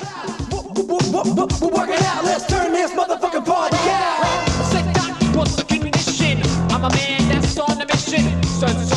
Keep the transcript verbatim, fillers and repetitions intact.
We're working out, let's turn this motherfucking party out. Said doc, what's the condition? I'm a man that's on a mission. Sun's